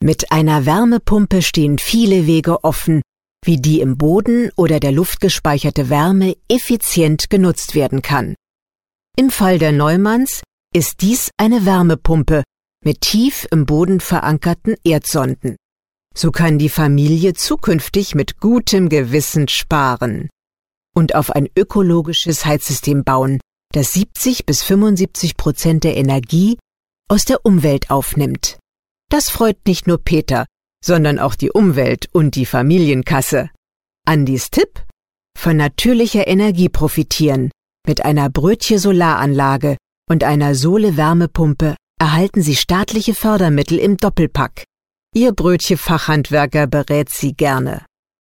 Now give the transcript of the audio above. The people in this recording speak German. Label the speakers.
Speaker 1: Mit einer Wärmepumpe stehen viele Wege offen, wie die im Boden oder der Luft gespeicherte Wärme effizient genutzt werden kann. Im Fall der Neumanns ist dies eine Wärmepumpe mit tief im Boden verankerten Erdsonden. So kann die Familie zukünftig mit gutem Gewissen sparen und auf ein ökologisches Heizsystem bauen, das 70–75% der Energie aus der Umwelt aufnimmt. Das freut nicht nur Peter, sondern auch die Umwelt und die Familienkasse. Andis Tipp: Von natürlicher Energie profitieren. Mit einer Brötchen-Solaranlage und einer Sohle-Wärmepumpe erhalten Sie staatliche Fördermittel im Doppelpack. Ihr Brötchen-Fachhandwerker berät Sie gerne.